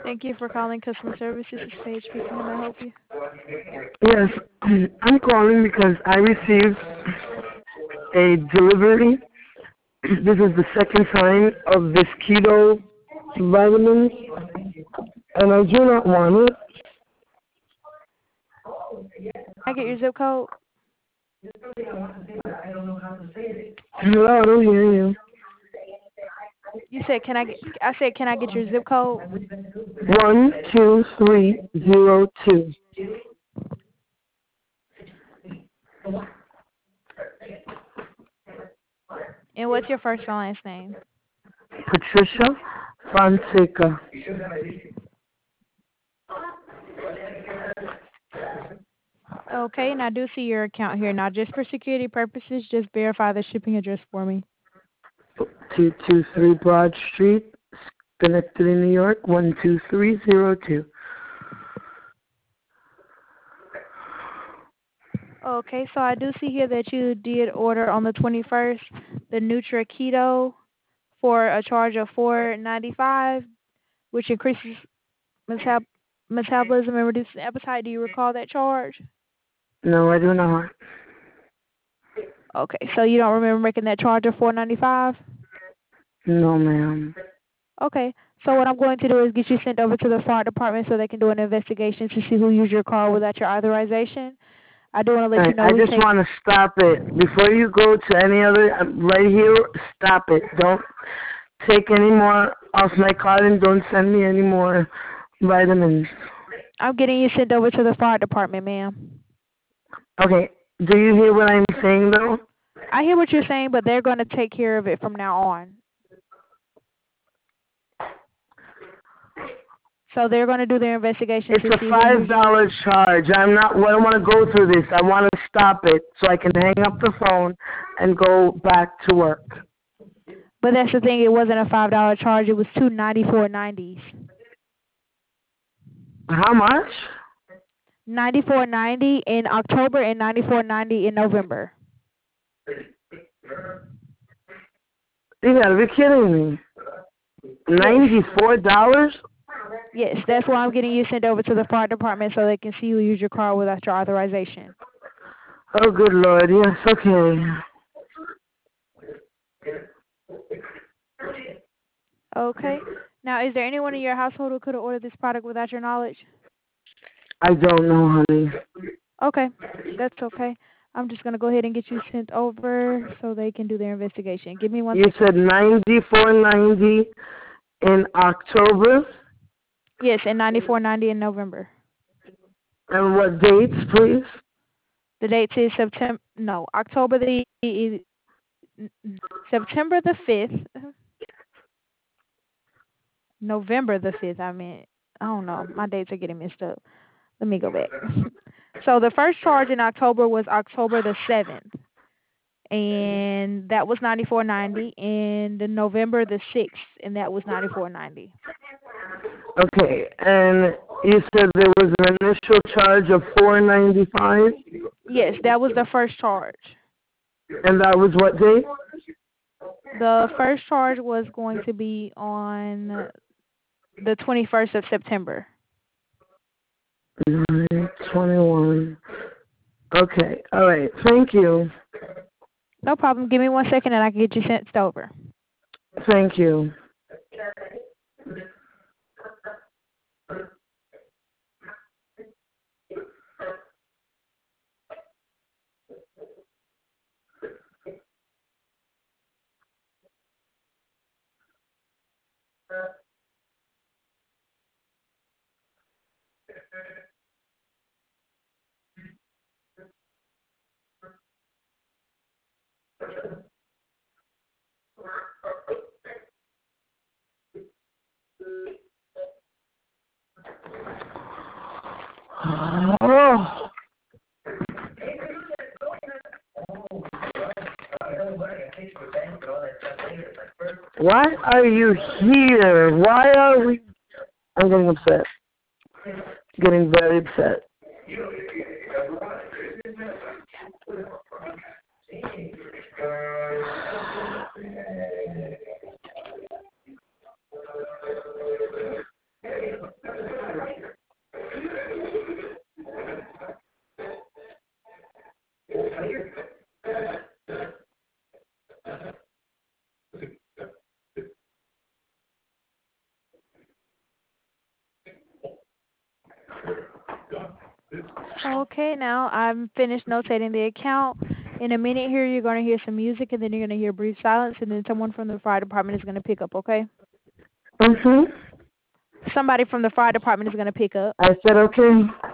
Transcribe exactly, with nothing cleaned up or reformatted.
Thank you for calling customer service. This is Paige speaking. How may I help you? Yes, I'm calling because I received a delivery. This is the second time of this keto vitamins, and I do not want it. Can I get your zip code? Hello, I don't hear you. You said, can I get, I said, can I get your zip code? One, two, three, zero, two. And what's your first and last name? Patricia Fonseca. Okay, and I do see your account here. Now, just for security purposes, just verify the shipping address for me. two two three Broad Street, Schenectady, New York, one two three zero two. Okay, so I do see here that you did order on the twenty-first the Nutra Keto for a charge of four ninety-five, which increases metab- metabolism and reduces appetite. Do you recall that charge? No, I do not. Okay, so you don't remember making that charge of four ninety-five? No, ma'am. Okay, so what I'm going to do is get you sent over to the fire department so they can do an investigation to see who used your car without your authorization. I do want to let I, you know I we just take. want to stop it. Before you go to any other, um, right here, stop it. Don't take any more off my card and don't send me any more vitamins. I'm getting you sent over to the fire department, ma'am. Okay, do you hear what I'm saying, though? I hear what you're saying, but they're going to take care of it from now on. So they're going to do their investigation It's to see a who five used your. dollar charge. I'm not. I don't want to go through this. I want to stop it so I can hang up the phone and go back to work. But that's the thing. It wasn't a five dollar charge. It was two ninety four ninety. How much? Ninety four ninety in October and ninety four ninety in November. You gotta be kidding me. Ninety four dollars? Yes, that's why I'm getting you sent over to the fire department so they can see who used your car without your authorization. Oh, good Lord. Yes, okay. Okay. Now, is there anyone in your household who could have ordered this product without your knowledge? I don't know, honey. Okay, that's okay. I'm just going to go ahead and get you sent over so they can do their investigation. Give me one You second. said ninety four ninety in October? Yes, and ninety four ninety in November. And what dates, please? The date is September. No, October the September the fifth. November the fifth. I mean, I don't know. My dates are getting mixed up. Let me go back. So the first charge in October was October the seventh, and that was ninety four ninety. And the November the sixth, and that was ninety four ninety. Okay, and you said there was an initial charge of four ninety five? Yes, that was the first charge. And that was what date? The first charge was going to be on the twenty-first of September. nine twenty-one. Okay, all right. Thank you. No problem. Give me one second and I can get you sent over. Thank you. Oh. Why are you here? Why are we? I'm getting upset. Getting very upset. Okay, now I'm finished notating the account. In a minute here, you're going to hear some music, and then you're going to hear brief silence, and then someone from the fire department is going to pick up, okay? Mm-hmm. Somebody from the fire department is going to pick up. I said okay.